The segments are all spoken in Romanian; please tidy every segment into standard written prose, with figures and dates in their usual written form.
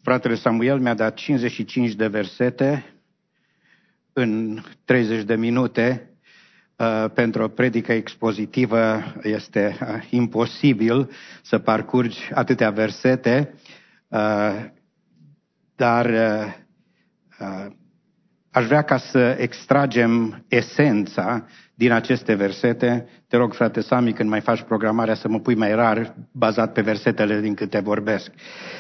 Fratele Samuel mi-a dat 55 de versete în 30 de minute. Pentru o predică expozitivă este imposibil să parcurgi atâtea versete, dar aș vrea ca să extragem esența din aceste versete. Te rog, frate Sami, când mai faci programarea să mă pui mai rar, bazat pe versetele din câte vorbesc.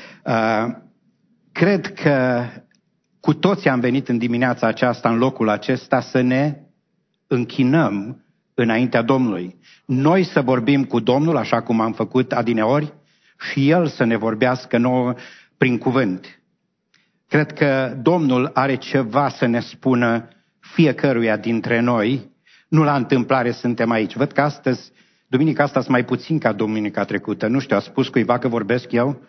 Cred că cu toții am venit în dimineața aceasta, în locul acesta, să ne închinăm înaintea Domnului. Noi să vorbim cu Domnul, așa cum am făcut adineori, și El să ne vorbească nouă prin cuvânt. Cred că Domnul are ceva să ne spună fiecăruia dintre noi. Nu la întâmplare suntem aici. Văd că astăzi, duminica asta, sunt mai puțin ca duminica trecută. Nu știu, a spus cuiva că vorbesc eu?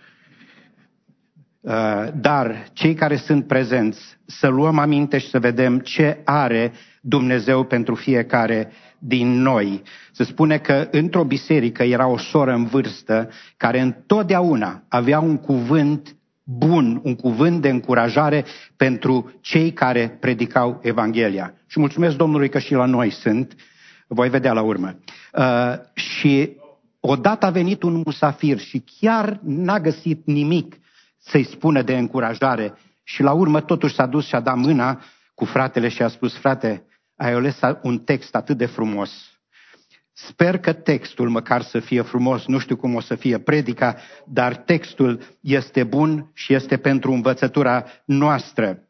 Dar cei care sunt prezenți, să luăm aminte și să vedem ce are Dumnezeu pentru fiecare din noi. Se spune că într-o biserică era o soră în vârstă care întotdeauna avea un cuvânt bun, un cuvânt de încurajare pentru cei care predicau Evanghelia. Și mulțumesc Domnului că și la noi sunt, voi vedea la urmă. Și odată a venit un musafir și chiar n-a găsit nimic să-i spună de încurajare și la urmă totuși s-a dus și a dat mâna cu fratele și a spus: frate, ai ales un text atât de frumos. Sper că textul măcar să fie frumos, nu știu cum o să fie predica, dar textul este bun și este pentru învățătura noastră.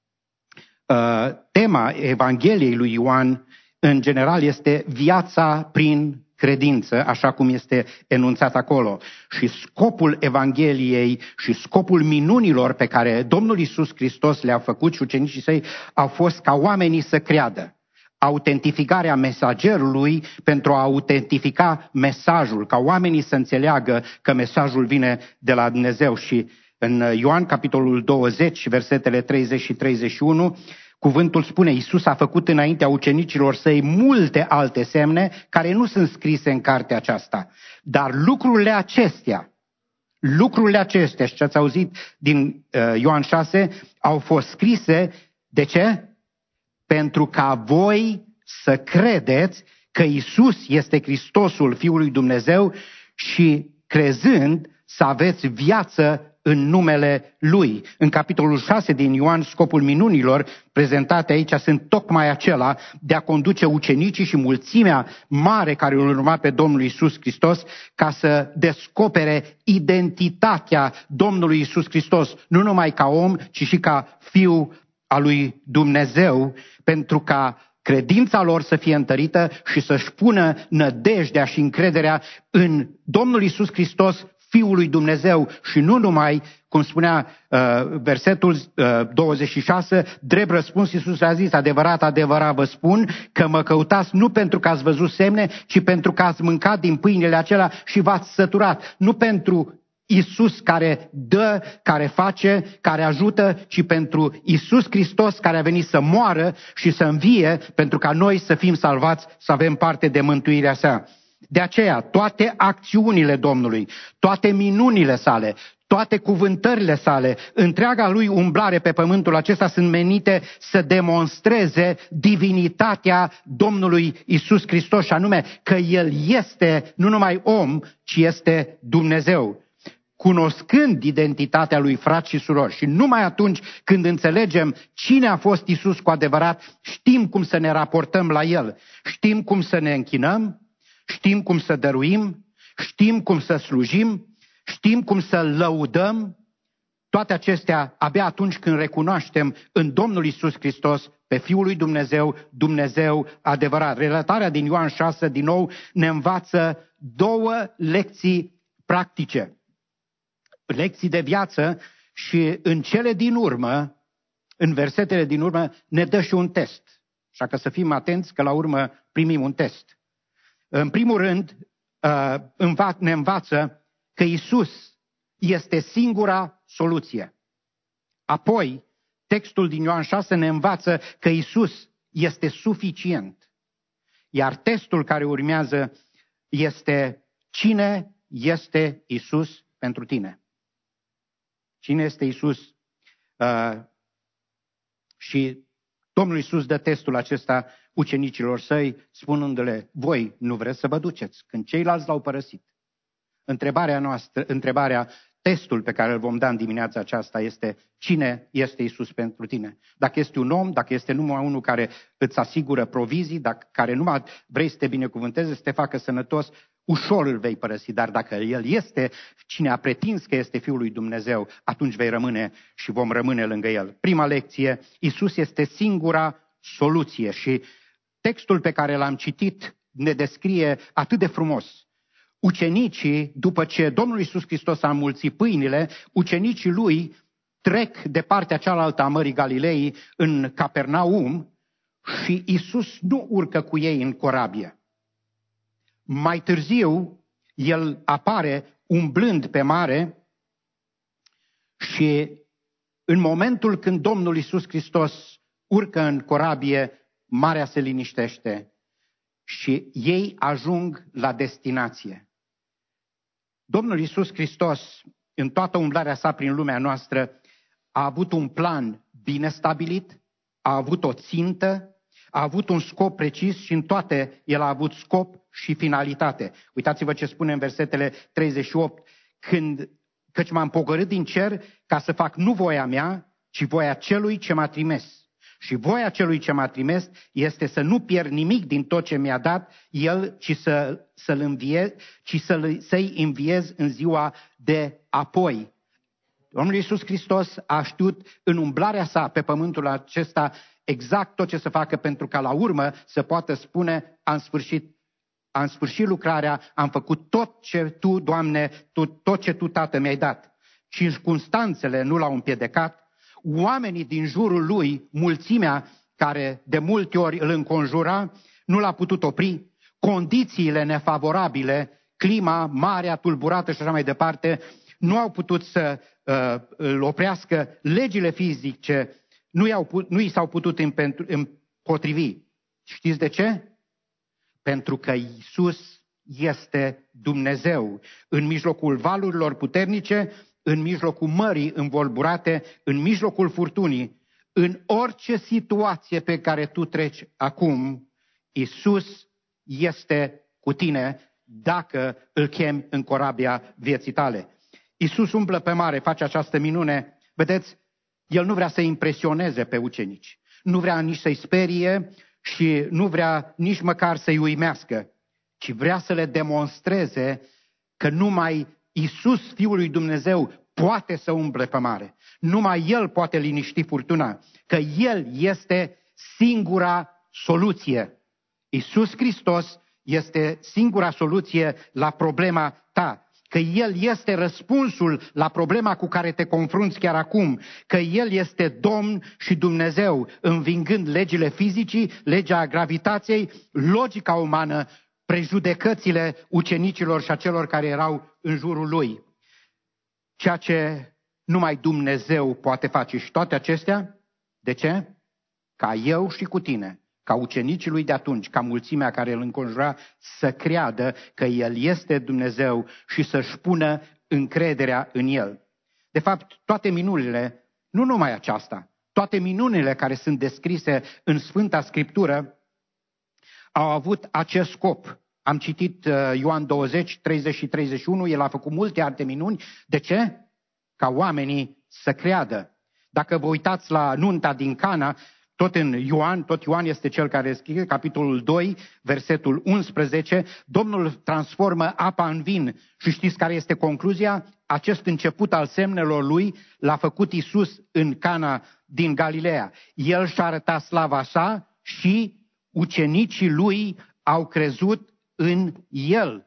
Tema Evangheliei lui Ioan, în general, este viața prin credință, așa cum este enunțat acolo. Și scopul Evangheliei și scopul minunilor pe care Domnul Iisus Hristos le-a făcut și ucenicii săi au fost ca oamenii să creadă. Autentificarea mesagerului pentru a autentifica mesajul, ca oamenii să înțeleagă că mesajul vine de la Dumnezeu. Și în Ioan, capitolul 20, versetele 30 și 31, cuvântul spune: Iisus a făcut înaintea ucenicilor săi multe alte semne care nu sunt scrise în cartea aceasta. Dar lucrurile acestea, și ce ați auzit din Ioan 6, au fost scrise, de ce? Pentru ca voi să credeți că Iisus este Hristosul Fiul lui Dumnezeu și crezând să aveți viață în numele Lui. În capitolul 6 din Ioan, scopul minunilor prezentate aici sunt tocmai acela de a conduce ucenicii și mulțimea mare care îl urma pe Domnul Iisus Hristos ca să descopere identitatea Domnului Iisus Hristos, nu numai ca om, ci și ca Fiul al lui Dumnezeu, pentru ca credința lor să fie întărită și să-și pună nădejdea și încrederea în Domnul Iisus Hristos, Fiul lui Dumnezeu, și nu numai, cum spunea versetul 26, drept răspuns Iisus a zis: adevărat, adevărat vă spun că mă căutați nu pentru că ați văzut semne, ci pentru că ați mâncat din pâinile acelea și v-ați săturat. Nu pentru Iisus care dă, care face, care ajută, ci pentru Iisus Hristos care a venit să moară și să învie pentru ca noi să fim salvați, să avem parte de mântuirea sa. De aceea, toate acțiunile Domnului, toate minunile sale, toate cuvântările sale, întreaga lui umblare pe pământul acesta sunt menite să demonstreze divinitatea Domnului Iisus Hristos, și anume că El este nu numai om, ci este Dumnezeu. Cunoscând identitatea lui, frați și surori, și numai atunci când înțelegem cine a fost Iisus cu adevărat, știm cum să ne raportăm la El, știm cum să ne închinăm, știm cum să dăruim, știm cum să slujim, știm cum să lăudăm. Toate acestea abia atunci când recunoaștem în Domnul Iisus Hristos pe Fiul lui Dumnezeu, Dumnezeu adevărat. Relatarea din Ioan 6 din nou ne învață două lecții practice, lecții de viață, și în cele din urmă, în versetele din urmă, ne dă și un test. Așa că să fim atenți că la urmă primim un test. În primul rând, ne învață că Iisus este singura soluție. Apoi, textul din Ioan 6 ne învață că Iisus este suficient. Iar testul care urmează este: cine este Iisus pentru tine? Cine este Iisus? Și Domnul Iisus dă testul acesta ucenicilor săi, spunându-le, voi nu vreți să vă duceți când ceilalți l-au părăsit. Testul pe care îl vom da în dimineața aceasta este cine este Iisus pentru tine. Dacă este un om, dacă este numai unul care îți asigură provizii, care numai vrei să te binecuvânteze, să te facă sănătos, ușor îl vei părăsi, dar dacă El este cine a pretins că este Fiul lui Dumnezeu, atunci vei rămâne și vom rămâne lângă El. Prima lecție, Iisus este singura soluție și textul pe care l-am citit ne descrie atât de frumos. Ucenicii, după ce Domnul Iisus Hristos a înmulțit pâinile, ucenicii lui trec de partea cealaltă a Mării Galilei în Capernaum și Iisus nu urcă cu ei în corabie. Mai târziu, El apare umblând pe mare și în momentul când Domnul Iisus Hristos urcă în corabie, marea se liniștește și ei ajung la destinație. Domnul Iisus Hristos, în toată umblarea sa prin lumea noastră, a avut un plan bine stabilit, a avut o țintă, a avut un scop precis și în toate El a avut scop și finalitate. Uitați-vă ce spune în versetele 38. Căci m-am pogorât din cer ca să fac nu voia mea, ci voia celui ce m-a trimis. Și voia celui ce m-a trimis este să nu pierd nimic din tot ce mi-a dat El, ci să-i înviez în ziua de apoi. Domnul Iisus Hristos a știut în umblarea sa pe pământul acesta exact tot ce să facă pentru ca la urmă să poată spune am sfârșit lucrarea, am făcut tot ce Tu, Doamne, tot ce Tu, Tată, mi-ai dat. Circumstanțele nu l-au împiedicat, oamenii din jurul Lui, mulțimea care de multe ori îl înconjura, nu l-a putut opri, condițiile nefavorabile, clima, marea tulburată și așa mai departe, nu au putut să îl oprească, legile fizice nu i s-au putut împotrivi. Știți de ce? Pentru că Iisus este Dumnezeu. În mijlocul valurilor puternice, în mijlocul mării învolburate, în mijlocul furtunii, în orice situație pe care tu treci acum, Iisus este cu tine dacă îl chemi în corabia vieții tale. Iisus umblă pe mare, face această minune. Vedeți, El nu vrea să impresioneze pe ucenici. Nu vrea nici să-i sperie și nu vrea nici măcar să-i uimească, ci vrea să le demonstreze că numai Iisus, Fiul lui Dumnezeu, poate să umble pe mare. Numai El poate liniști furtuna, că El este singura soluție. Iisus Hristos este singura soluție la problema ta. Că El este răspunsul la problema cu care te confrunți chiar acum, că El este Domn și Dumnezeu, învingând legile fizicii, legea gravitației, logica umană, prejudecățile ucenicilor și a celor care erau în jurul Lui. Ceea ce numai Dumnezeu poate face și toate acestea, de ce? Ca eu și cu tine, ca ucenicii Lui de atunci, ca mulțimea care îl înconjura, să creadă că El este Dumnezeu și să-și pună încrederea în El. De fapt, toate minunile, nu numai aceasta, toate minunile care sunt descrise în Sfânta Scriptură au avut acest scop. Am citit Ioan 20, 30 și 31, El a făcut multe alte minuni. De ce? Ca oamenii să creadă. Dacă vă uitați la nunta din Cana, tot Ioan este cel care scrie, capitolul 2, versetul 11, Domnul transformă apa în vin și știți care este concluzia? Acest început al semnelor Lui l-a făcut Iisus în Cana din Galileea. El și-a arătat slava sa și ucenicii Lui au crezut în El.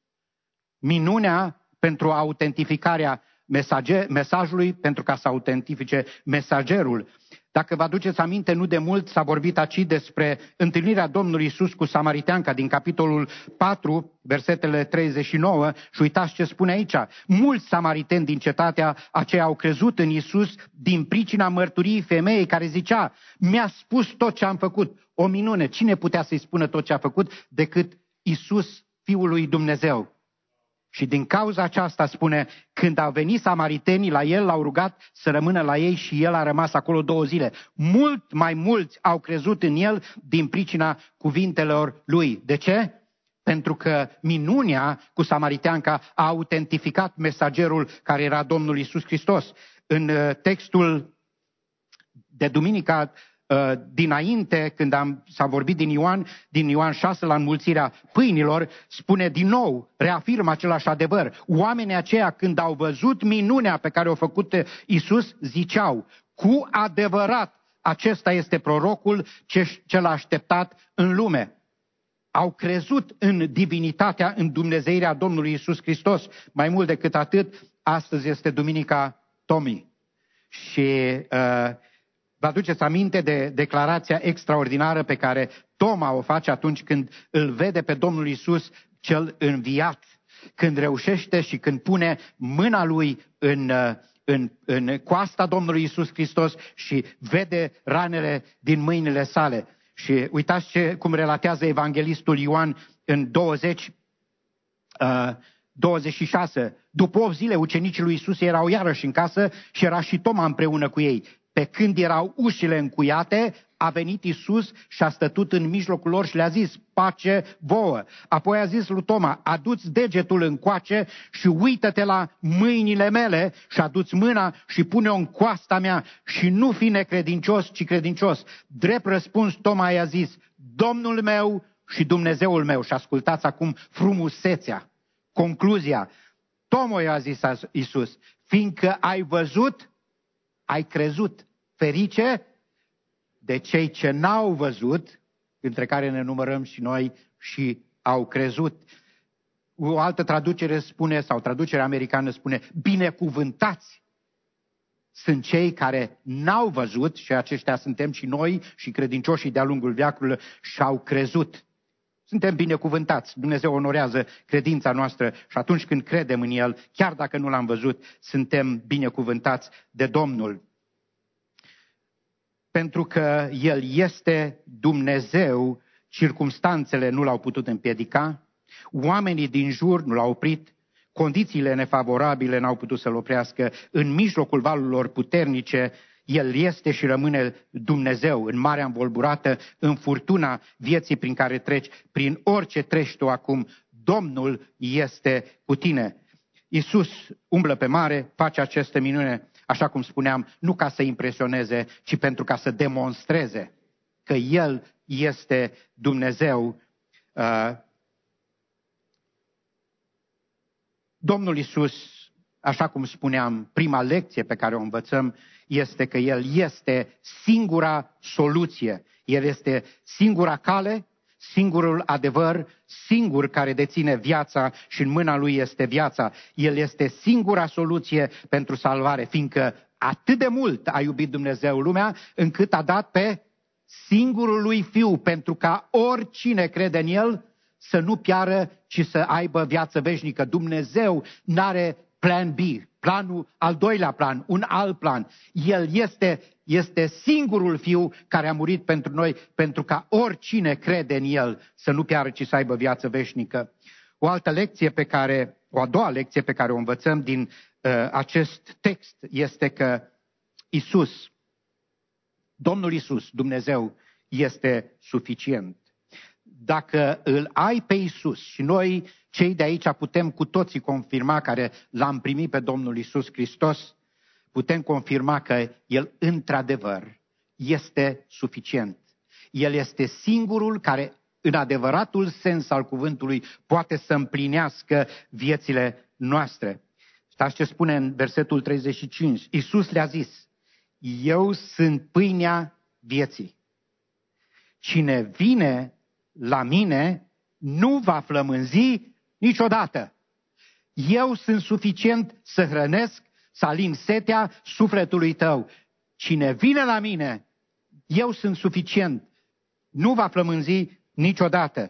Minunea pentru autentificarea mesajului, pentru ca să autentifice mesagerul. Dacă vă aduceți aminte, nu de mult s-a vorbit aici despre întâlnirea Domnului Iisus cu samariteanca din capitolul 4, versetele 39 și uitați ce spune aici. Mulți samariteni din cetatea aceea au crezut în Iisus din pricina mărturiei femeii care zicea, mi-a spus tot ce am făcut. O minune, cine putea să-i spună tot ce a făcut decât Iisus, Fiul lui Dumnezeu? Și din cauza aceasta spune, când au venit samaritenii la el, l-au rugat să rămână la ei și el a rămas acolo 2 zile. Mult mai mulți au crezut în el din pricina cuvintelor lui. De ce? Pentru că minunea cu samariteanca a autentificat mesagerul care era Domnul Iisus Hristos. În textul de duminica dinainte, când s-a vorbit din Ioan 6 la înmulțirea pâinilor, spune din nou, reafirmă același adevăr. Oamenii aceia, când au văzut minunea pe care o făcut Iisus, ziceau, cu adevărat, acesta este prorocul cel așteptat în lume. Au crezut în divinitatea, în dumnezeirea Domnului Iisus Hristos. Mai mult decât atât, astăzi este Duminica Tomii. Și vă aduceți aminte de declarația extraordinară pe care Toma o face atunci când îl vede pe Domnul Iisus cel înviat. Când reușește și când pune mâna lui în coasta Domnului Iisus Hristos și vede ranele din mâinile sale. Și uitați cum relatează evanghelistul Ioan în 26. După 8 zile, ucenicii lui Iisus erau iarăși în casă și era și Toma împreună cu ei. Pe când erau ușile încuiate, a venit Iisus și a stătut în mijlocul lor și le-a zis, pace vouă. Apoi a zis lui Toma, adu-ți degetul încoace și uită-te la mâinile mele și adu-ți mâna și pune-o în coasta mea și nu fi necredincios, ci credincios. Drept răspuns, Toma i-a zis, Domnul meu și Dumnezeul meu. Și ascultați acum frumusețea, concluzia. Toma i-a zis Iisus, fiindcă ai văzut, ai crezut. Ferice de cei ce n-au văzut, între care ne numărăm și noi, și au crezut. O altă traducere spune, sau traducerea americană spune, binecuvântați sunt cei care n-au văzut, și aceștia suntem și noi și credincioșii de-a lungul veacurilor, și au crezut. Suntem binecuvântați. Dumnezeu onorează credința noastră și atunci când credem în El, chiar dacă nu l-am văzut, suntem binecuvântați de Domnul. Pentru că El este Dumnezeu, circumstanțele nu l-au putut împiedica, oamenii din jur nu l-au oprit, condițiile nefavorabile n-au putut să-L oprească, în mijlocul valurilor puternice, El este și rămâne Dumnezeu, în marea învolburată, în furtuna vieții prin care treci, prin orice treci tu acum, Domnul este cu tine. Iisus umblă pe mare, face aceste minune, așa cum spuneam, nu ca să impresioneze, ci pentru ca să demonstreze că El este Dumnezeu. Domnul Iisus, așa cum spuneam, prima lecție pe care o învățăm este că El este singura soluție. El este singura cale, singurul adevăr, singur care deține viața și în mâna Lui este viața. El este singura soluție pentru salvare, fiindcă atât de mult a iubit Dumnezeu lumea, încât a dat pe singurul Lui Fiu, pentru ca oricine crede în El să nu piară, ci să aibă viață veșnică. Dumnezeu n-are plan B, planul al doilea plan, un alt plan. El este singurul Fiu care a murit pentru noi, pentru ca oricine crede în El să nu piară, ci să aibă viață veșnică. O a doua lecție pe care o învățăm din acest text este că Iisus, Domnul Iisus, Dumnezeu, este suficient. Dacă îl ai pe Iisus, și noi cei de aici putem cu toții confirma care l-am primit pe Domnul Iisus Hristos, putem confirma că El într-adevăr este suficient. El este singurul care în adevăratul sens al cuvântului poate să împlinească viețile noastre. Știți ce spune în versetul 35? Iisus le-a zis, eu sunt pâinea vieții. Cine vine la mine nu va flămânzi niciodată. Eu sunt suficient să hrănesc, să alin setea sufletului tău. Cine vine la mine, eu sunt suficient, nu va flămânzi niciodată.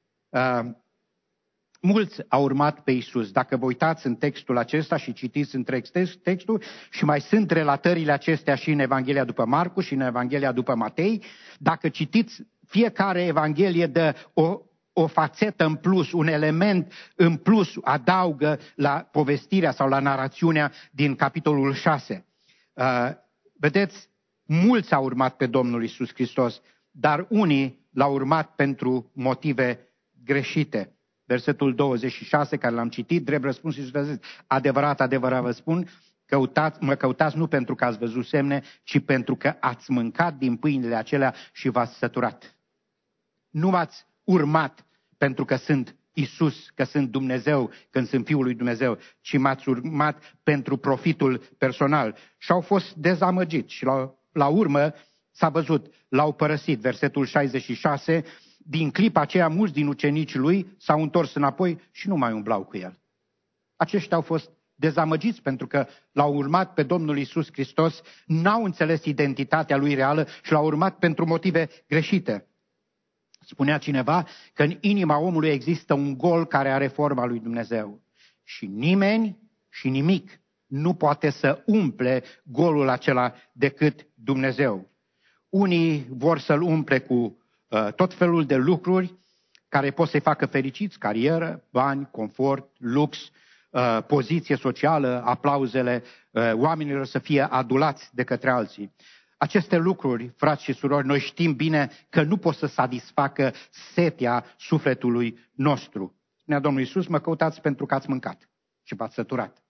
Mulți au urmat pe Iisus. Dacă vă uitați în textul acesta și citiți întreg textul, și mai sunt relatările acestea și în Evanghelia după Marcu și în Evanghelia după Matei, dacă citiți, fiecare Evanghelie dă o o fațetă în plus, un element în plus adaugă la povestirea sau la narațiunea din capitolul 6. Vedeți, mulți au urmat pe Domnul Iisus Hristos, dar unii l-au urmat pentru motive greșite. Versetul 26, care l-am citit, drept răspuns Iisus a zis: adevărat, adevărat vă spun, mă căutați nu pentru că ați văzut semne, ci pentru că ați mâncat din pâinile acelea și v-ați săturat. Nu m-ați urmat pentru că sunt Iisus, că sunt Dumnezeu, când sunt Fiul lui Dumnezeu, ci m-ați urmat pentru profitul personal. Și au fost dezamăgiți și la urmă s-a văzut, l-au părăsit. Versetul 66, din clipa aceea mulți din ucenicii lui s-au întors înapoi și nu mai umblau cu el. Aceștia au fost dezamăgiți pentru că l-au urmat pe Domnul Iisus Hristos, n-au înțeles identitatea lui reală și l-au urmat pentru motive greșite. Spunea cineva că în inima omului există un gol care are forma lui Dumnezeu. Și nimeni și nimic nu poate să umple golul acela decât Dumnezeu. Unii vor să-l umple cu tot felul de lucruri care pot să-i facă fericiți: carieră, bani, confort, lux, poziție socială, aplauzele oamenilor, să fie adulați de către alții. Aceste lucruri, frați și surori, noi știm bine că nu pot să satisfacă setea sufletului nostru. Spunea Domnul Iisus: mă căutați pentru că ați mâncat și v-ați săturat.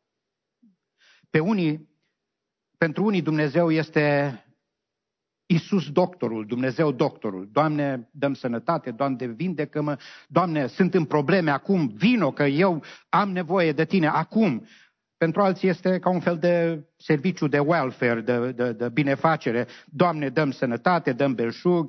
Pentru unii Dumnezeu este Iisus doctorul, Dumnezeu doctorul. Doamne, dăm sănătate, Doamne, vindecă-mă, Doamne, sunt în probleme acum, vino că eu am nevoie de Tine acum. Pentru alții este ca un fel de serviciu de welfare, de binefacere. Doamne, dăm sănătate, dăm belșug,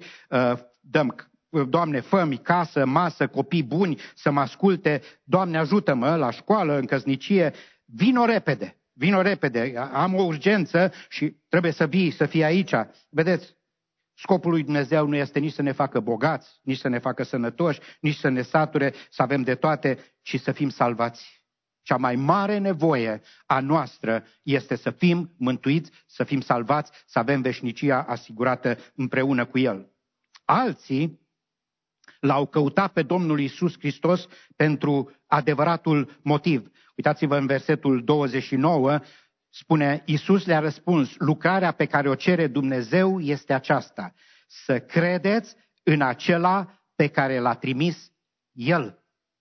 Doamne, fă-mi casă, masă, copii buni să mă asculte. Doamne, ajută-mă la școală, în căsnicie. Vino repede, am o urgență și trebuie să fii aici. Vedeți, scopul lui Dumnezeu nu este nici să ne facă bogați, nici să ne facă sănătoși, nici să ne sature, să avem de toate, ci să fim salvați. Cea mai mare nevoie a noastră este să fim mântuiți, să fim salvați, să avem veșnicia asigurată împreună cu El. Alții l-au căutat pe Domnul Iisus Hristos pentru adevăratul motiv. Uitați-vă în versetul 29, spune: Iisus le-a răspuns: lucrarea pe care o cere Dumnezeu este aceasta, să credeți în acela pe care l-a trimis El.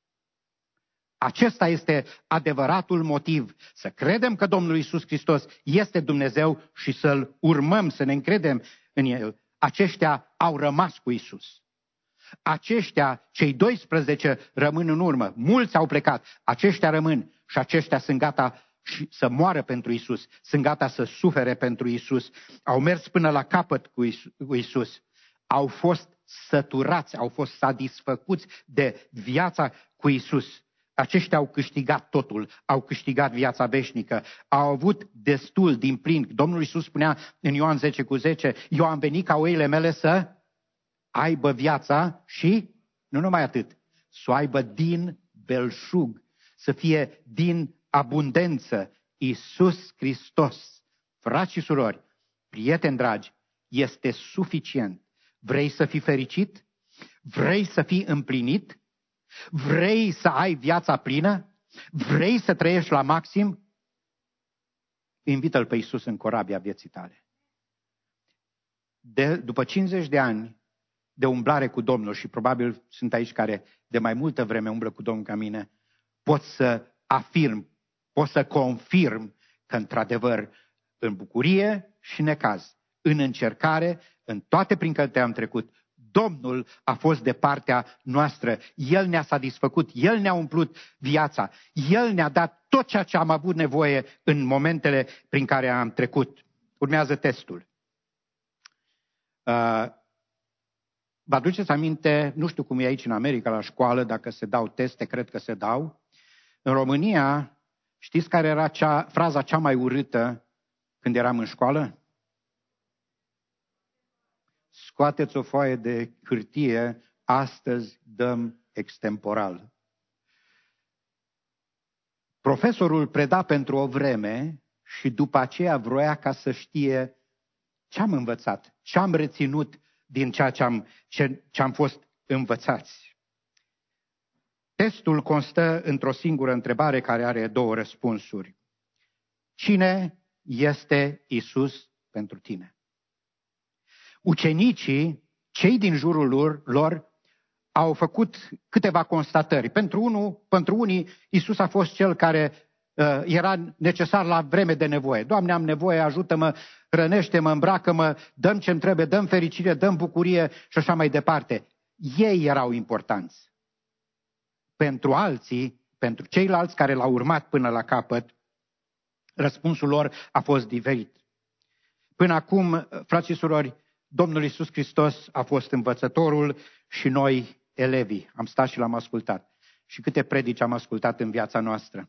Acesta este adevăratul motiv, să credem că Domnul Iisus Hristos este Dumnezeu și să-L urmăm, să ne încredem în El. Aceștia au rămas cu Iisus. Aceștia, cei 12, rămân în urmă. Mulți au plecat, aceștia rămân și aceștia sunt gata să moară pentru Iisus, sunt gata să sufere pentru Iisus. Au mers până la capăt cu Iisus. Au fost săturați, au fost satisfăcuți de viața cu Iisus. Aceștia au câștigat totul, au câștigat viața veșnică, au avut destul din plin. Domnul Iisus spunea în Ioan 10:10, eu am venit ca oile mele să aibă viața și, nu numai atât, să o aibă din belșug, să fie din abundență. Iisus Hristos, frați și surori, prieteni dragi, este suficient. Vrei să fii fericit? Vrei să fii împlinit? Vrei să ai viața plină? Vrei să trăiești la maxim? Invită-L pe Iisus în corabia vieții tale. După 50 de ani de umblare cu Domnul, și probabil sunt aici care de mai multă vreme umblă cu Domnul ca mine, pot să afirm, pot să confirm că într-adevăr în bucurie și necaz, în încercare, în toate prin care am trecut, Domnul a fost de partea noastră. El ne-a satisfăcut, El ne-a umplut viața, El ne-a dat tot ceea ce am avut nevoie în momentele prin care am trecut. Urmează testul. Vă aduceți aminte, nu știu cum e aici în America la școală, dacă se dau teste, cred că se dau. În România, știți care era fraza cea mai urâtă când eram în școală? Scoateți o foaie de hârtie, astăzi dăm extemporal. Profesorul preda pentru o vreme și după aceea vroia ca să știe ce am învățat, ce am reținut din ceea ce am fost învățați. Testul constă într-o singură întrebare care are două răspunsuri. Cine este Iisus pentru tine? Ucenicii, cei din jurul lor, au făcut câteva constatări. Pentru unii, Iisus a fost cel care era necesar la vreme de nevoie. Doamne, am nevoie, ajută-mă, hrănește-mă, îmbracă-mă, dăm ce-mi trebuie, dăm fericire, dăm bucurie și așa mai departe. Ei erau importanți. Pentru alții, pentru ceilalți care l-au urmat până la capăt, răspunsul lor a fost diferit. Până acum, frați și surori, Domnul Iisus Hristos a fost învățătorul și noi elevii. Am stat și l-am ascultat. Și câte predici am ascultat în viața noastră?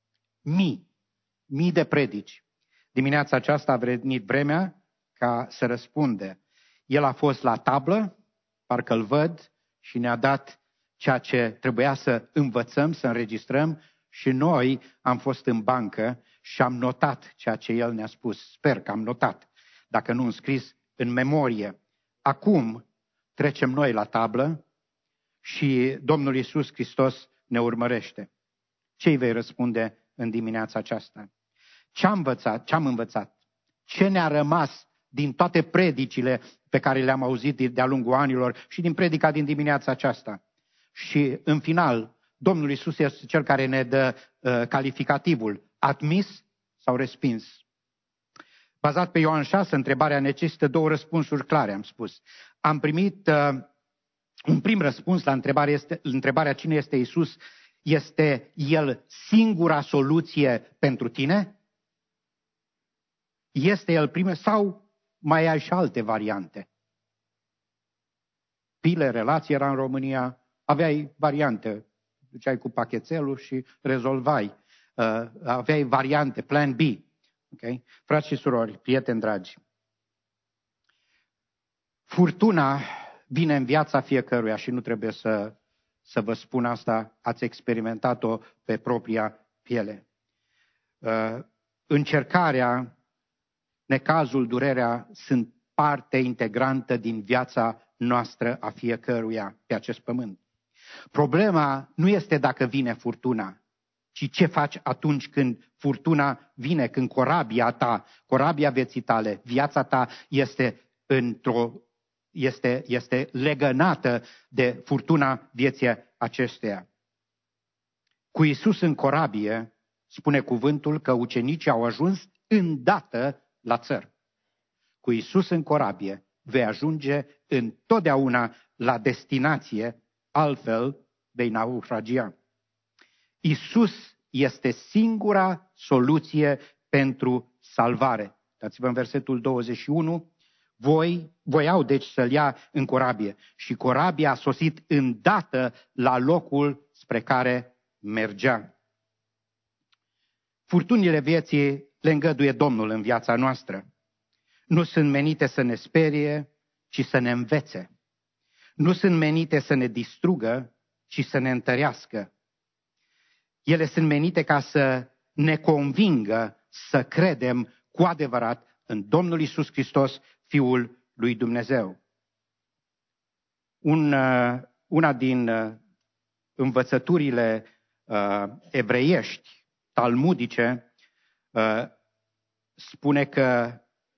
Mii de predici. Dimineața aceasta a venit vremea ca să răspunde. El a fost la tablă, parcă îl văd, și ne-a dat ceea ce trebuia să învățăm, să înregistrăm, și noi am fost în bancă și am notat ceea ce el ne-a spus. Sper că am notat, dacă nu înscris în memorie. Acum trecem noi la tablă și Domnul Iisus Hristos ne urmărește. Ce îi vei răspunde în dimineața aceasta? Ce am învățat? Ce ne-a rămas din toate predicile pe care le-am auzit de-a lungul anilor și din predica din dimineața aceasta? Și în final, Domnul Iisus este cel care ne dă calificativul, admis sau respins. Bazat pe Ioan 6, întrebarea necesită două răspunsuri clare, am spus. Am primit un prim răspuns la întrebarea cine este Iisus. Este El singura soluție pentru tine? Este El primul sau mai ai și alte variante? Pile, relație era în România, aveai variante. Duceai cu pachetelul și rezolvai. Aveai variante, plan B. Okay? Frați și surori, prieteni dragi, furtuna vine în viața fiecăruia și nu trebuie să vă spun asta, ați experimentat-o pe propria piele. Încercarea, necazul, durerea sunt parte integrantă din viața noastră a fiecăruia pe acest pământ. Problema nu este dacă vine furtuna, ci ce faci atunci când furtuna vine, când corabia vieții tale, viața ta este legănată de furtuna vieții acesteia. Cu Iisus în corabie, spune cuvântul că ucenicii au ajuns îndată la țăr. Cu Iisus în corabie vei ajunge întotdeauna la destinație, altfel vei naufragia. Iisus este singura soluție pentru salvare. Dați-vă în versetul 21. Voiau deci să-l ia în corabie și corabia a sosit îndată la locul spre care mergea. Furtunile vieții le îngăduie Domnul în viața noastră. Nu sunt menite să ne sperie, ci să ne învețe. Nu sunt menite să ne distrugă, ci să ne întărească. Ele sunt menite ca să ne convingă să credem cu adevărat în Domnul Iisus Hristos, Fiul lui Dumnezeu. Una din învățăturile evreiești, talmudice, spune că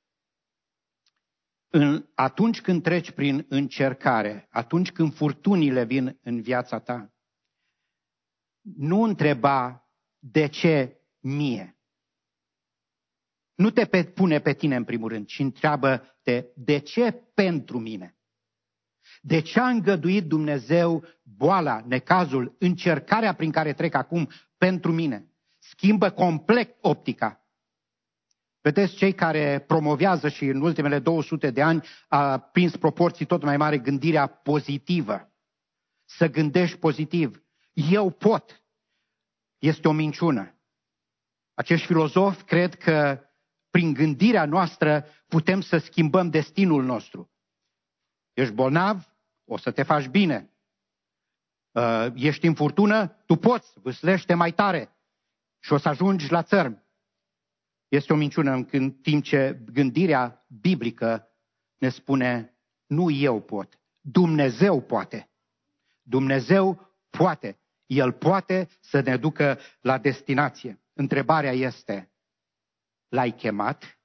atunci când treci prin încercare, atunci când furtunile vin în viața ta, nu întreba de ce mie. Nu te pune pe tine în primul rând, ci întreabă-te de ce pentru mine. De ce a îngăduit Dumnezeu boala, necazul, încercarea prin care trec acum pentru mine? Schimbă complet optica. Vedeți, cei care promovează și în ultimele 200 de ani a prins proporții tot mai mari gândirea pozitivă. Să gândești pozitiv. Eu pot. Este o minciună. Acești filozofi cred că prin gândirea noastră putem să schimbăm destinul nostru. Ești bolnav? O să te faci bine. Ești în furtună? Tu poți, vâslește mai tare și o să ajungi la țărm. Este o minciună în timp ce gândirea biblică ne spune nu eu pot, Dumnezeu poate. Dumnezeu poate. El poate să ne ducă la destinație. Întrebarea este, l-ai chemat?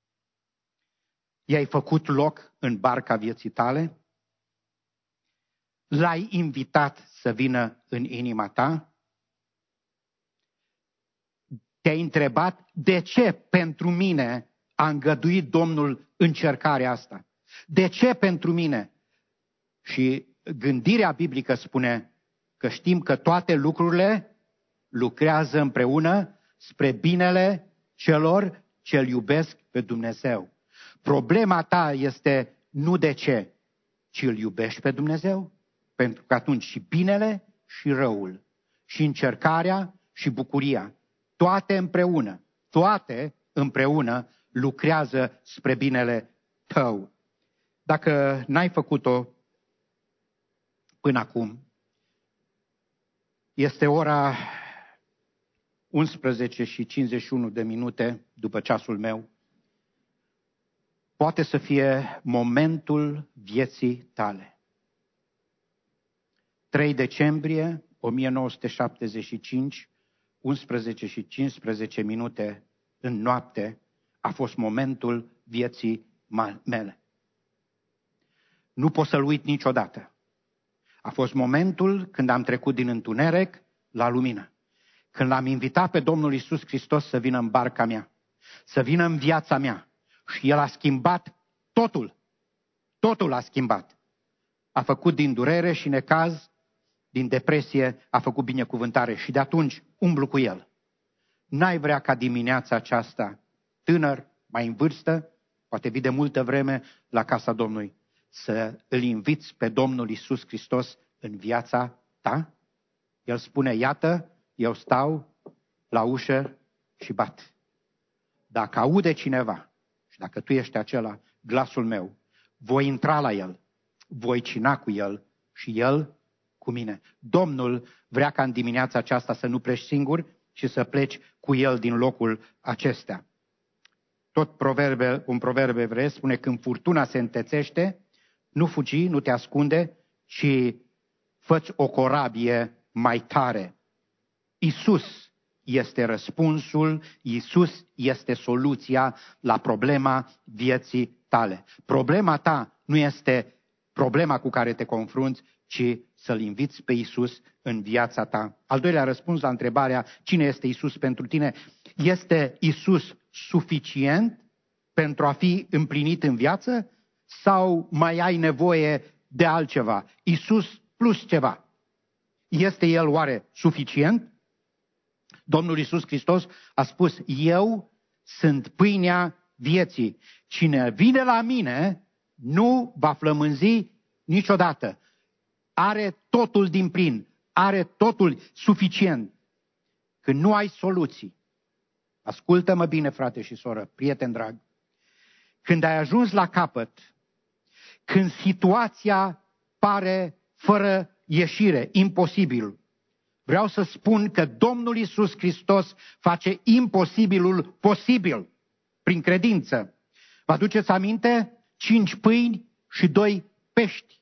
I-ai făcut loc în barca vieții tale? L-ai invitat să vină în inima ta? Te-ai întrebat de ce pentru mine a îngăduit Domnul încercarea asta? De ce pentru mine? Și gândirea biblică spune că știm că toate lucrurile lucrează împreună spre binele celor ce îl iubesc pe Dumnezeu. Problema ta este nu de ce, ci îl iubești pe Dumnezeu? Pentru că atunci și binele și răul, și încercarea și bucuria, toate împreună lucrează spre binele tău. Dacă n-ai făcut-o până acum, este ora 11:51 după ceasul meu. Poate să fie momentul vieții tale. 3 decembrie 1975, 11:15 în noapte, a fost momentul vieții mele. Nu pot să-l uit niciodată. A fost momentul când am trecut din întuneric la lumină. Când l-am invitat pe Domnul Iisus Hristos să vină în barca mea, să vină în viața mea. Și El a schimbat totul. Totul a schimbat. A făcut din durere și necaz, din depresie, a făcut binecuvântare. Și de atunci umblu cu El. N-ai vrea ca dimineața aceasta, tânăr, mai în vârstă, poate vii de multă vreme la casa Domnului, să îl inviți pe Domnul Iisus Hristos în viața ta? El spune, iată, eu stau la ușă și bat. Dacă aude cineva, și dacă tu ești acela, glasul meu, voi intra la el, voi cina cu el și el cu mine. Domnul vrea ca în dimineața aceasta să nu pleci singur și să pleci cu el din locul acesta. Tot un proverb evreu spune, când furtuna se întețește, nu fugi, nu te ascunde, ci fă-ți o corabie mai tare. Iisus este răspunsul, Iisus este soluția la problema vieții tale. Problema ta nu este problema cu care te confrunți, ci să-L inviți pe Iisus în viața ta. Al doilea răspuns la întrebarea, cine este Iisus pentru tine? Este Iisus suficient pentru a fi împlinit în viață? Sau mai ai nevoie de altceva? Iisus plus ceva. Este El oare suficient? Domnul Iisus Hristos a spus, eu sunt pâinea vieții. Cine vine la mine nu va flămânzi niciodată. Are totul din plin, are totul suficient. Când nu ai soluții, ascultă-mă bine, frate și soră, prieten drag, când ai ajuns la capăt, când situația pare fără ieșire, imposibil, vreau să spun că Domnul Iisus Hristos face imposibilul posibil prin credință. Vă aduceți aminte? 5 pâini și 2 pești.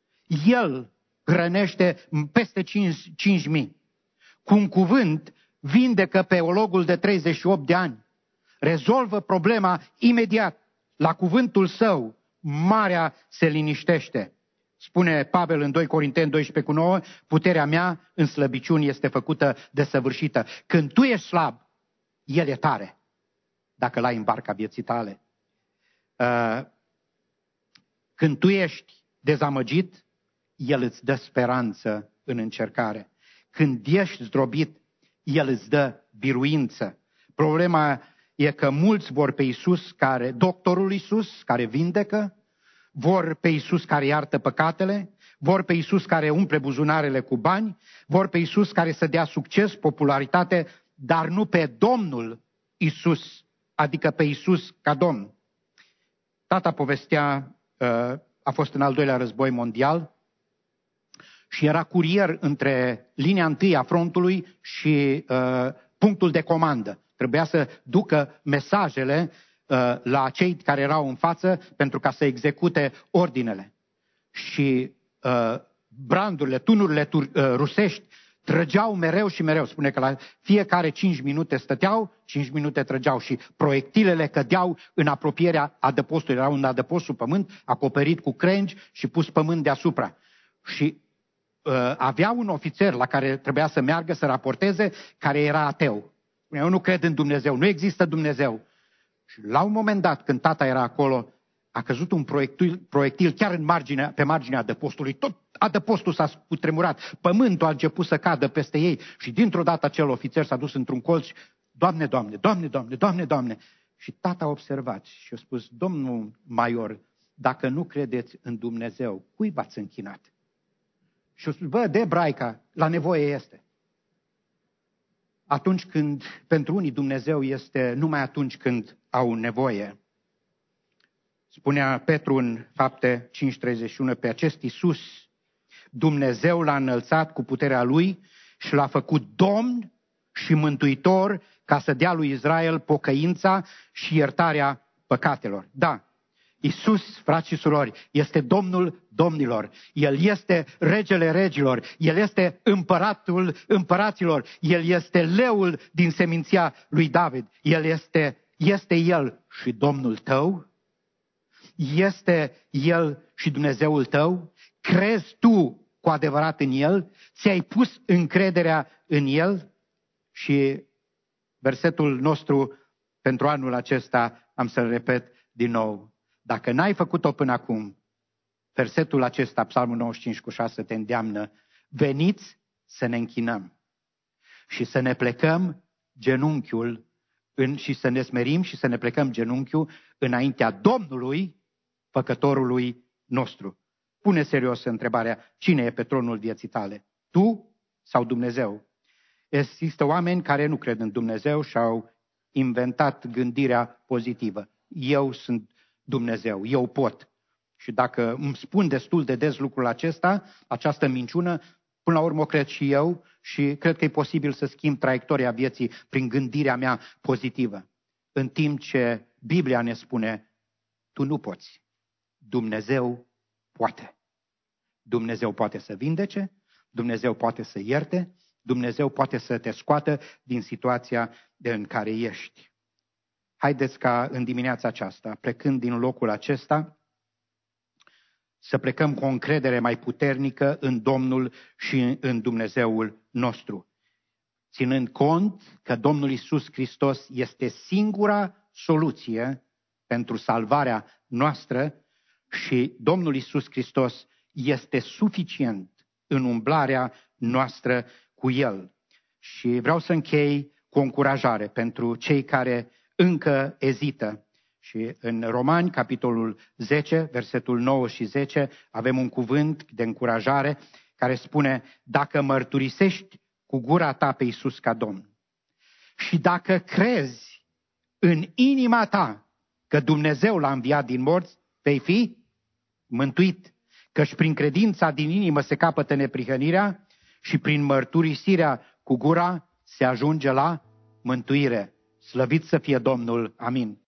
El hrănește peste 5.000. Cu un cuvânt vindecă pe ologul de 38 de ani. Rezolvă problema imediat. La cuvântul său, marea se liniștește. Spune Pavel în 2 Corinteni 12:9, puterea mea în slăbiciuni este făcută desăvârșită. Când tu ești slab, El e tare, dacă l-ai în barca vieții tale. Când tu ești dezamăgit, El îți dă speranță în încercare. Când ești zdrobit, El îți dă biruință. Problema e că mulți vor pe Iisus, doctorul Iisus, care vindecă, vor pe Iisus care iartă păcatele, vor pe Iisus care umple buzunarele cu bani, vor pe Iisus care să dea succes, popularitate, dar nu pe Domnul Iisus, adică pe Iisus ca Domn. Tata povestea, a fost în al doilea război mondial și era curier între linia întâi a frontului și punctul de comandă. Trebuia să ducă mesajele la cei care erau în față pentru ca să execute ordinele. Și brandurile, tunurile rusești trăgeau mereu și mereu. Spune că la fiecare 5 minute stăteau, 5 minute trăgeau și proiectilele cădeau în apropierea adăpostului. Era un adăpost sub pământ, acoperit cu crengi și pus pământ deasupra. Și avea un ofițer la care trebuia să meargă să raporteze, care era ateu. Eu nu cred în Dumnezeu, nu există Dumnezeu. Și la un moment dat, când tata era acolo, a căzut un proiectil chiar pe marginea adăpostului. Tot adăpostul s-a cutremurat, pământul a început să cadă peste ei și dintr-o dată acel ofițer s-a dus într-un colț și, Doamne, Doamne, Doamne, Doamne, Doamne, Doamne. Și tata a observat și a spus, domnul major, dacă nu credeți în Dumnezeu, cui v-ați închinat? Și a spus, de Braica, la nevoie este. Atunci când, pentru unii Dumnezeu este numai atunci când au nevoie. Spunea Petru în Fapte 5:31, pe acest Iisus Dumnezeu l-a înălțat cu puterea Lui și l-a făcut Domn și Mântuitor ca să dea lui Israel pocăința și iertarea păcatelor. Da, Iisus, frați și surori, este Domnul domnilor. El este regele regilor. El este împăratul împăraților. El este leul din seminția lui David. El este El și Domnul tău? Este El și Dumnezeul tău? Crezi tu cu adevărat în El? Ți-ai pus încrederea în El? Și versetul nostru pentru anul acesta, am să-l repet din nou. Dacă n-ai făcut-o până acum, versetul acesta, Psalmul 95:6, te îndeamnă, veniți să ne închinăm și să ne plecăm genunchiul și să ne smerim și să ne plecăm genunchiul înaintea Domnului, Făcătorului nostru. Pune serios întrebarea, cine e pe tronul vieții tale? Tu sau Dumnezeu? Există oameni care nu cred în Dumnezeu și au inventat gândirea pozitivă. Eu sunt Dumnezeu, eu pot. Și dacă îmi spun destul de des lucrul acesta, această minciună, până la urmă o cred și eu și cred că e posibil să schimb traiectoria vieții prin gândirea mea pozitivă. În timp ce Biblia ne spune, tu nu poți. Dumnezeu poate. Dumnezeu poate să vindece, Dumnezeu poate să ierte, Dumnezeu poate să te scoată din situația în care ești. Haideți ca în dimineața aceasta, plecând din locul acesta, să plecăm cu o încredere mai puternică în Domnul și în Dumnezeul nostru. Ținând cont că Domnul Iisus Hristos este singura soluție pentru salvarea noastră și Domnul Iisus Hristos este suficient în umblarea noastră cu El. Și vreau să închei cu o încurajare pentru cei care încă ezită. Și în Romani, capitolul 10, versetul 9 și 10, avem un cuvânt de încurajare care spune, dacă mărturisești cu gura ta pe Iisus ca Domn și dacă crezi în inima ta că Dumnezeu l-a înviat din morți, vei fi mântuit. Căci prin credința din inimă se capătă neprihănirea și prin mărturisirea cu gura se ajunge la mântuire. Slăvit să fie Domnul. Amin.